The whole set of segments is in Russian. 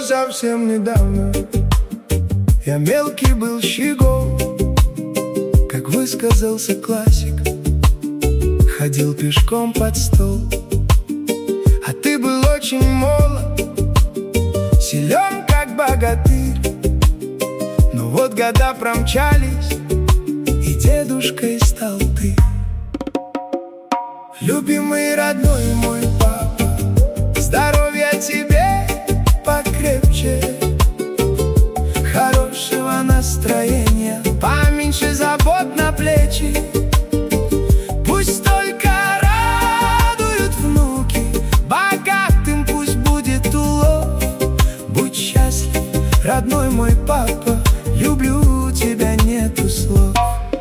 совсем недавно. Я мелкий был щегол, как высказался классик, ходил пешком под стол. А ты был очень молод, силен, как богатырь. Но вот года промчались, и дедушкой стал ты. Любимый родной мой папа, здоровья тебе покрепче, хорошего настроения, поменьше забот на плечи. Пусть только радуют внуки, богатым пусть будет улов. Будь счастлив, родной мой папа, люблю тебя, нету слов.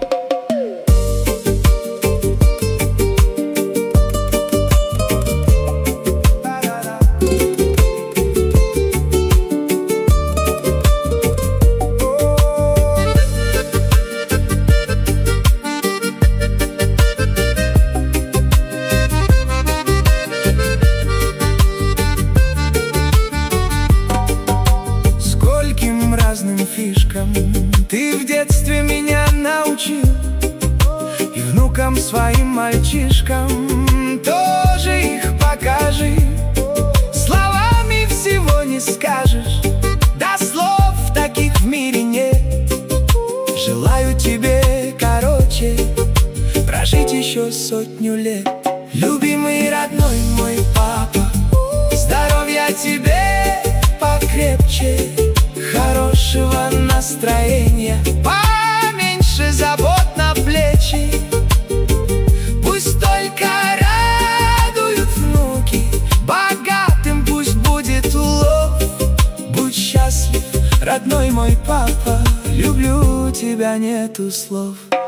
Фишкам ты в детстве меня научил, и внукам своим мальчишкам тоже их покажи. Словами всего не скажешь, да слов таких в мире нет. Желаю тебе, короче, прожить еще 100 лет. Любимый родной мой папа, здоровья тебе покрепче, хорошего настроения, поменьше забот на плечи. Пусть только радуют внуки, богатым пусть будет улов. Будь счастлив, родной мой папа, люблю тебя, нету слов.